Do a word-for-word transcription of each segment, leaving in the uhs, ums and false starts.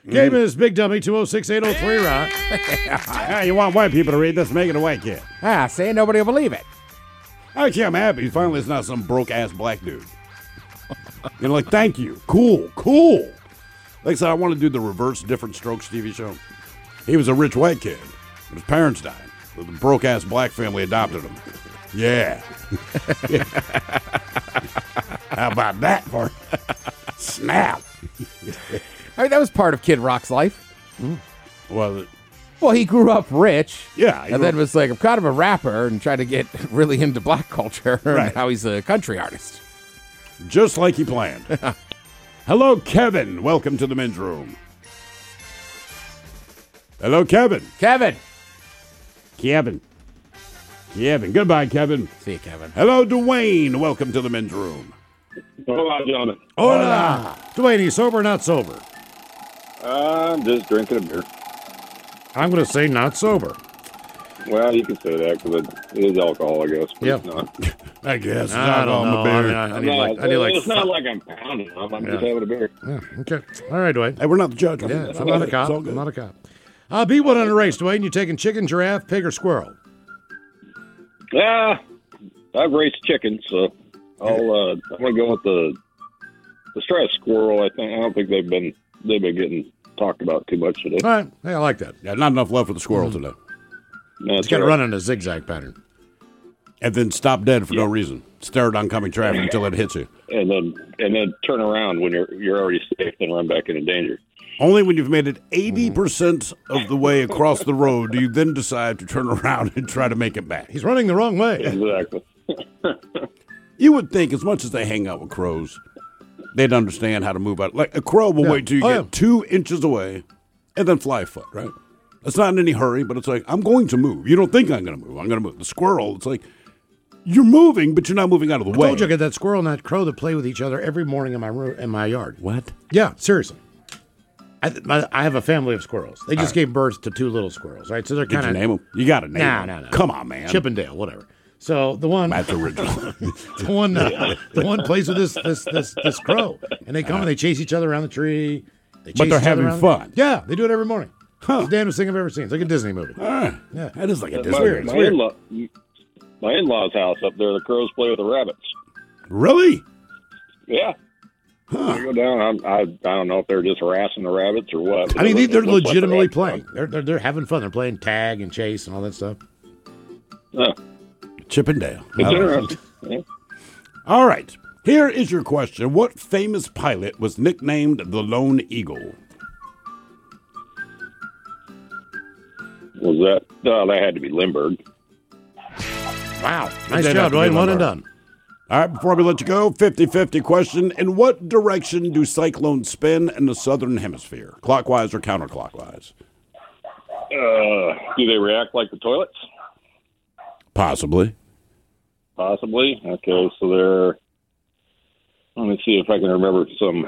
Game is Big Dummy, two oh six, eight oh three, Rock. Yeah, you want white people to read this? Make it a white kid. Ah, say nobody will believe it. Actually, I'm happy. Finally, it's not some broke-ass black dude. You know, like, thank you. Cool, cool. Like I said, I want to do the Reverse Different Strokes T V show. He was a rich white kid, but his parents died. So the broke-ass black family adopted him. Yeah. Yeah. How about that for snap? I mean, that was part of Kid Rock's life. Well, Well, he grew up rich. Yeah, he And grew- then was like, I'm kind of a rapper and tried to get really into black culture. Right. And now he's a country artist. just like he planned. Hello, Kevin. Welcome to the men's room. Hello, Kevin. Kevin. Kevin. Kevin. Goodbye, Kevin. See you, Kevin. Hello, Dwayne. Welcome to the men's room. Hola, gentlemen. Hola. Dwayne, you sober or not sober? I'm just drinking a beer. I'm going to say not sober. Well, you can say that because it is alcohol, I guess. But Yep. it's not. I guess. I don't know. I, mean, I, I I'm need not- like, I need like it's fi- not like I'm pounding them. I'm Yeah. just having a beer. Yeah, okay. All right, Dwayne. Hey, we're not the judge. Yeah, It's I'm not a okay. cop. It's all I'm good. not a cop. Uh, beat one on a race, Dwayne. You taking chicken, giraffe, pig, or squirrel? Yeah, I've raced chickens, so I'll. Uh, I'm gonna go with the the striped squirrel. I think I don't think they've been they've been getting talked about too much today. All right. Hey, I like that. Yeah, not enough left for the squirrel today. That's It's got to right. run in a zigzag pattern. And then stop dead for no reason. Stare at oncoming traffic until it hits you. and then and then turn around when you're you're already safe and run back into danger. Only when you've made it eighty percent of the way across the road do you then decide to turn around and try to make it back. He's running the wrong way. Exactly. You would think, as much as they hang out with crows, they'd understand how to move out. Like, a crow will Yeah. wait till you Oh, get yeah. two inches away and then fly foot, right? It's not in any hurry, but it's like, I'm going to move. You don't think I'm going to move. I'm going to move. The squirrel, it's like, you're moving, but you're not moving out of the I way. told you I get that squirrel and that crow that play with each other every morning in my ro- in my yard. What? Yeah, seriously. I, th- my, I have a family of squirrels. They just gave birth to two little squirrels, right? So they're Did kind you of name them? You got to name Nah, them. nah, nah. Come on, man. Chippendale, whatever. So the one, That's original. the one, uh, the one plays with this this this this crow, and they come and they chase each other around the tree. They But chase they're each other having around- fun. Yeah, they do it every morning. Huh. It's the damnest thing I've ever seen. It's like a Disney movie. All right. Yeah. That is like a my, Disney. weird. my weird. in-law, my in-law's house up there, the crows play with the rabbits. Really? Yeah. They go down. I'm, I I don't know if they're just harassing the rabbits or what. but I mean, it they, looks- they're it looks like legitimately having playing. fun. They're, they're they're having fun. They're playing tag and chase and all that stuff. Yeah. Chippendale. It's I like it. interesting. Yeah. All right. Here is your question. What famous pilot was nicknamed the Lone Eagle? Was that? Uh, that had to be Lindbergh. Wow, nice They'd job, have to be Dwayne. One and Lindbergh. done. All right, before we let you go, fifty-fifty question. In what direction do cyclones spin in the southern hemisphere? Clockwise or counterclockwise? Uh, do they react like the toilets? Possibly. Possibly. Okay, so they're. Let me see if I can remember some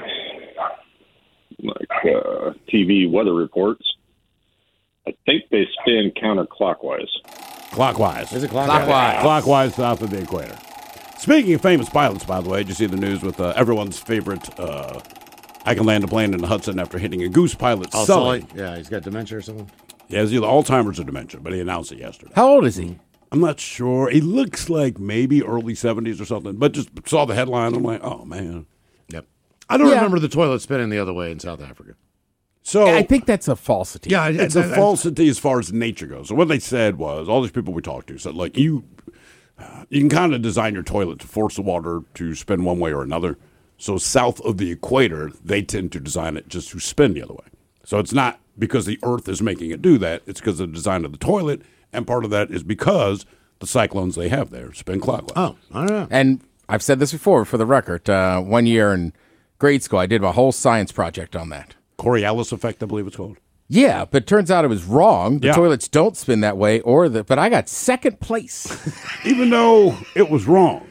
like uh, T V weather reports. I think they spin counterclockwise. Clockwise. Is it clockwise? Clockwise. Clockwise south of the equator. Speaking of famous pilots, by the way, did you see the news with uh, everyone's favorite, uh, I can land a plane in the Hudson after hitting a goose pilot, Oh, Sully. Sully. Yeah, he's got dementia or something. He has either Alzheimer's or dementia, but he announced it yesterday. How old is he? I'm not sure. He looks like maybe early seventies or something, but just saw the headline. I'm like, oh, man. Yep. I don't Yeah. remember the toilet spinning the other way in South Africa. So I think that's a falsity. Yeah, it's a falsity as far as nature goes. So what they said was, all these people we talked to said, like, you uh, you can kind of design your toilet to force the water to spin one way or another. So south of the equator, they tend to design it just to spin the other way. So it's not because the Earth is making it do that. It's because of the design of the toilet, and part of that is because the cyclones they have there spin clockwise. Oh, I don't know. And I've said this before for the record. Uh, one year in grade school, I did a whole science project on that. Coriolis effect, I believe it's called. Yeah, but turns out it was wrong. The Yeah. toilets don't spin that way, or the. But I got second place. Even though it was wrong.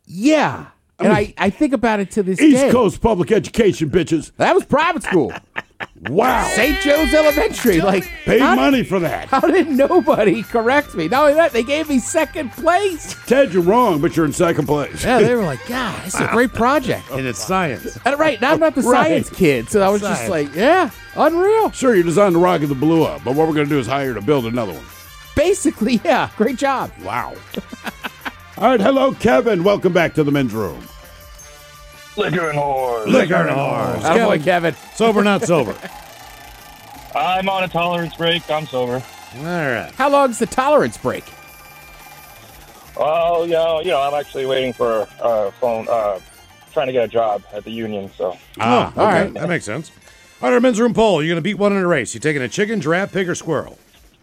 Yeah, and I, I think about it to this East day. Coast public education, bitches. That was private school. Wow. Saint Joe's Elementary. Like, Paid how, money for that. how did nobody correct me? Not only that, they gave me second place. Ted, you're wrong, but you're in second place. Yeah, they were like, God, this is a great project. And it's science. And right, now I'm not the Right. science kid, so I was just Science. like, yeah, unreal. Sure, you designed the rocket that blew up, but what we're going to do is hire you to build another one. Basically, yeah, great job. Wow. All right, hello, Kevin. Welcome back to the men's room. Liquor and whore. Liquor and whores. Attaboy, Kevin. Sober, not sober. I'm on a tolerance break. I'm sober. All right. How long's the tolerance break? Well, you know, you know, I'm actually waiting for a uh, phone, uh, trying to get a job at the union. So Ah, Oh, all okay. right. That makes sense. All right, our men's room poll. You're going to beat one in a race. You taking a chicken, giraffe, pig, or squirrel?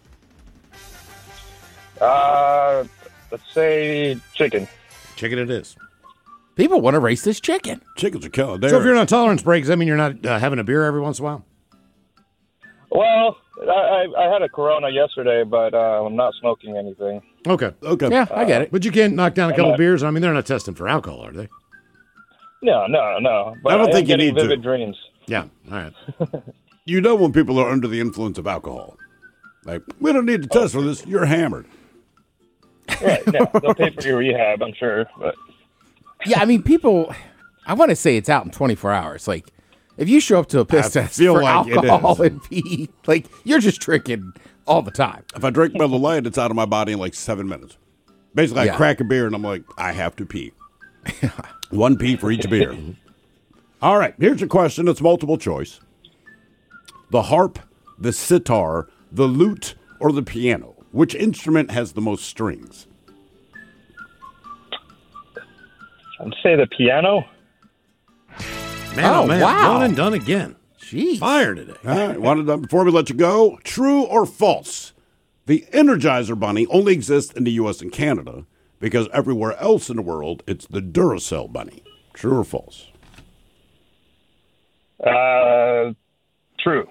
uh, let's say chicken. Chicken it is. People want to race this chicken. chickens are killing. So if you're on a tolerance break, does that mean you're not uh, having a beer every once in a while? Well, I, I, I had a Corona yesterday, but uh, I'm not smoking anything. Okay. Okay. Yeah, I get it. But you can't knock down a couple not- beers. I mean, they're not testing for alcohol, are they? No, no, no. But I don't am think you getting need to. vivid dreams. Yeah. All right. You know when people are under the influence of alcohol. Like, we don't need to test for this. You're hammered. Right? Yeah, they'll pay for your rehab, I'm sure. But Yeah, I mean, people, I want to say it's out in twenty-four hours. Like, if you show up to a piss I test feel for like it alcohol is. and pee, like, you're just drinking all the time. If I drink Miller Lite, it's out of my body in like seven minutes. Basically, I Yeah. crack a beer and I'm like, I have to pee. One pee for each beer. All right, here's a question. It's multiple choice. The harp, the sitar, the lute, or the piano? Which instrument has the most strings? I'd say the piano. Man, oh, Oh, man. wow. Done and done again. Jeez. Fire today. All right, wanted to, before we let you go, true or false? The Energizer Bunny only exists in the U S and Canada because everywhere else in the world, it's the Duracell Bunny. True or false? Uh, true.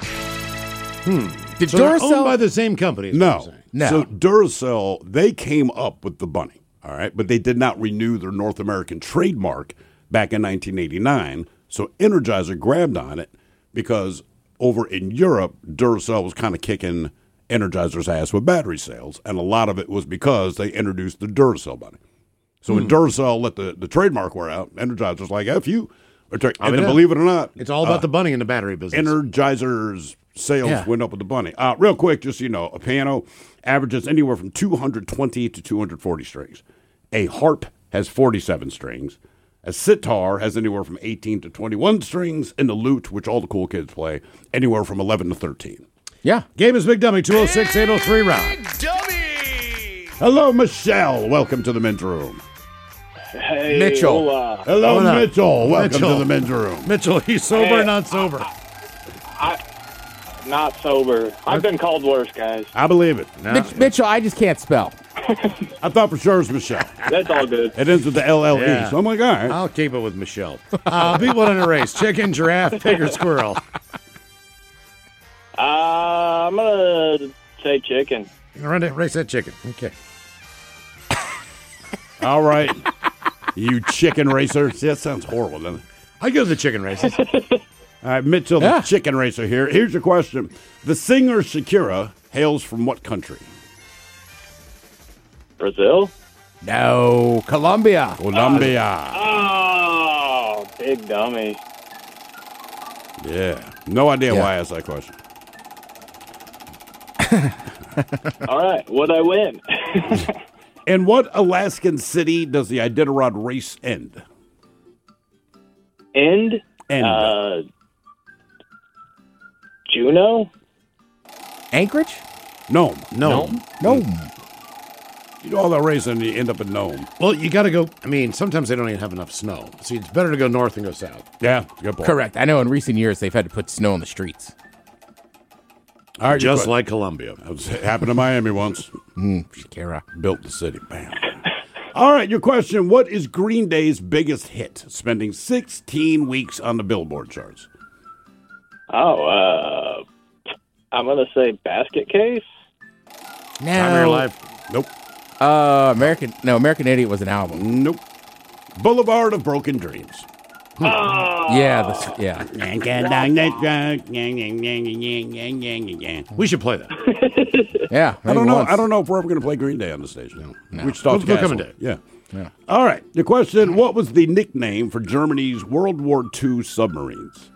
Did So they're owned Duracell? by the same company. is what you're No. saying. No. So Duracell, they came up with the bunny, all right, but they did not renew their North American trademark back in nineteen eighty-nine. So Energizer grabbed on it because over in Europe, Duracell was kind of kicking Energizer's ass with battery sales, and a lot of it was because they introduced the Duracell bunny. So when Duracell let the, the trademark wear out, Energizer's like, F you. And mean, then yeah. believe it or not, It's all about uh, the bunny in the battery business. Energizer's sales Yeah. went up with the bunny. Uh, real quick, just so you know, a piano averages anywhere from two hundred twenty to two hundred forty strings. A harp has forty-seven strings. A sitar has anywhere from eighteen to twenty-one strings. And the lute, which all the cool kids play, anywhere from eleven to thirteen. Yeah. Game is Big Dummy, two oh six, eight oh three, Rob. Hello, Michelle. Welcome to the men's room. Hey, Mitchell. hola. Hello, Hola. Mitchell. Welcome Mitchell. to the men's room. Mitchell, he's sober Hey, or not sober? Not sober. I've been called worse, guys. I believe it. No. Mitch, Mitchell, I just can't spell. I thought for sure it was Michelle. That's all good. It ends with the L L E. Yeah. So I'm like, all right. I'll keep it with Michelle. Uh, beat one in a race. Chicken, giraffe, pig, or squirrel? Uh, I'm gonna say chicken. Run it, race that chicken. Okay. All right. You chicken racer. See, that sounds horrible, doesn't it? I go to the chicken races. All right, Mitchell, Yeah. the chicken racer here. Here's your question. The singer Shakira hails from what country? Brazil? No. Colombia. Colombia. Oh, big dummy. Yeah. No idea Yeah. why I asked that question. All right, what'd I win? In what Alaskan city does the Iditarod race end? End? End. Uh, Juneau? Anchorage? Nome. No. No. You do all that racing and you end up in Nome. Well, you got to go. I mean, sometimes they don't even have enough snow. See, it's better to go north than go south. Yeah, good point. Correct. I know in recent years they've had to put snow on the streets. All right, Just just like Columbia. that was, it happened to Miami once. Shakira. Built the city. Bam. All right, your question. What is Green Day's biggest hit, spending sixteen weeks on the Billboard charts? Oh, uh, I'm gonna say basket case. No. Time of your life. Nope. Uh, American. No, American Idiot was an album. Nope. Boulevard of Broken Dreams. Yeah, that's, yeah. We should play that. Yeah. I don't maybe know. once. I don't know if we're ever going to play Green Day on the station. No. Wichita We'll- we'll Castle. come and do it. Yeah. Yeah. All right. The question: what was the nickname for Germany's World War Two submarines?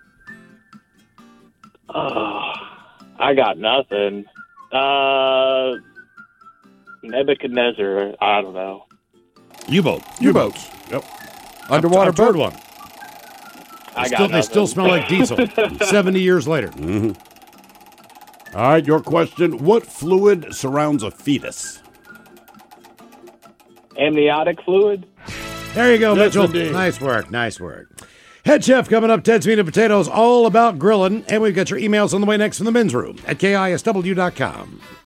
I got nothing. Uh, Nebuchadnezzar. I don't know. U-boat. U-boats. Yep. Underwater I've heard boat. one. I Still, got they nothing. still smell like diesel. Seventy years later. All right. Your question: what fluid surrounds a fetus? Amniotic fluid. There you go, Yes, Mitchell. indeed. Nice work. Nice work. Head Chef coming up. Ted's Meat and Potatoes, all about grilling. And we've got your emails on the way next from the men's room at K I S W dot com.